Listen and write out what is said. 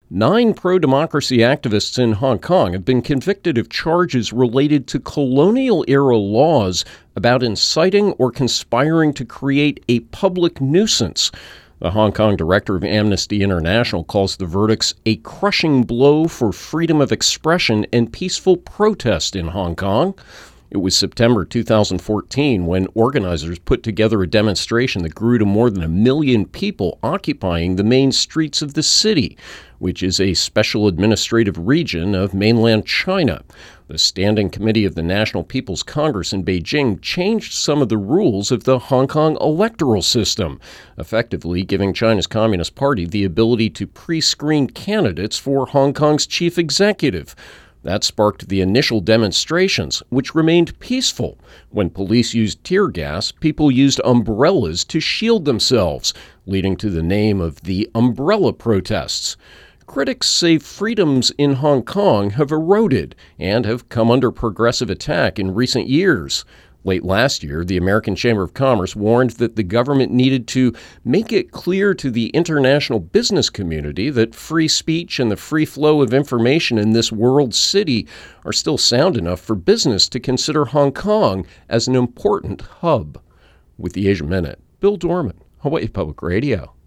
9 pro-democracy activists in Hong Kong have been convicted of charges related to colonial-era laws about inciting or conspiring to create a public nuisance. The Hong Kong director of Amnesty International calls the verdicts a crushing blow for freedom of expression and peaceful protest in Hong Kong. It was September 2014 when organizers put together a demonstration that grew to more than 1 million people occupying the main streets of the city, which is a special administrative region of mainland China. The Standing Committee of the National People's Congress in Beijing changed some of the rules of the Hong Kong electoral system, effectively giving China's Communist Party the ability to pre-screen candidates for Hong Kong's chief executive. That sparked the initial demonstrations, which remained peaceful. When police used tear gas, people used umbrellas to shield themselves, leading to the name of the umbrella protests. Critics say freedoms in Hong Kong have eroded and have come under progressive attack in recent years. Late last year, the American Chamber of Commerce warned that the government needed to make it clear to the international business community that free speech and the free flow of information in this world city are still sound enough for business to consider Hong Kong as an important hub. With the Asia Minute, Bill Dorman, Hawaii Public Radio.